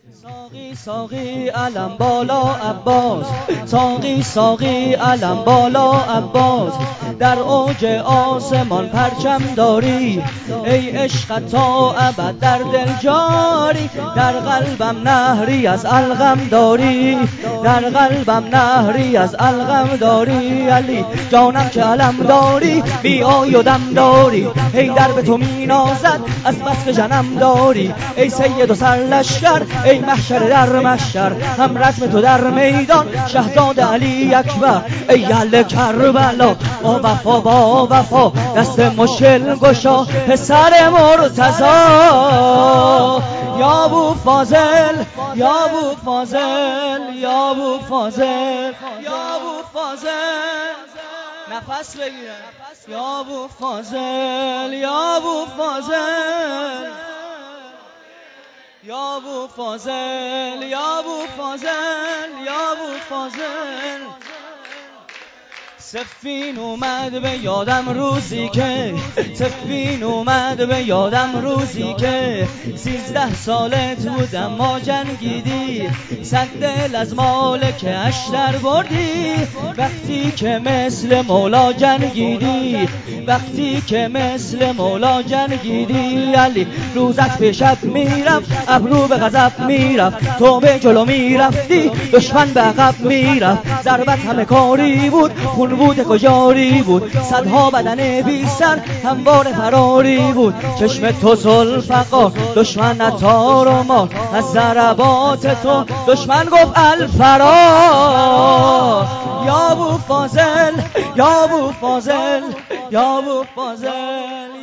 ساقی ساقی علم بالا عباس، ساقی ساقی علم بالا عباس، در اوج آسمان پرچم داری، ای عشق تا ابد در دل جاری، در قلبم نهری از الغم داری، در قلبم نهری از الغم داری. علی جانم که علم داری، بی آی و دم داری، ای در به تو می نازد از بس که جنم داری، ای سید و سرلشکر، ای محشر در محشر، هم رسم تو در میدان شهزاد علی اکبر، ای اهل کربلا با وفا با وفا، دست مشکل گشا پسر مرتضی، یا ابو فاضل یا ابو فاضل یا ابو فاضل یا ابو فاضل، نفس بگیرن، یا ابو فاضل یا ابو فاضل یا ابو فاضل یا ابو فاضل یا ابو فاضل. سفین اومد به یادم روزی که، سفین اومد به یادم روزی که 13 سالت بودم ما جنگیدی، صد دل از مالک اشتر بردی، وقتی که مثل مولا جنگیدی، وقتی که مثل مولا جنگیدی. علی روزت به شب میرفت، ابرو به غضب میرفت، تو به جلو میرفتی، دشمن به عقب میرفت، ضربت همه کاری بود، خون بود کجاری بود، صدها بدن بی سر هموار فراری بود، چشم تو ذوالفقار دشمن عطار و مار، از ضربات تو دشمن گفت الفرار، یا ابو فاضل یا ابو فاضل یا ابو فاضل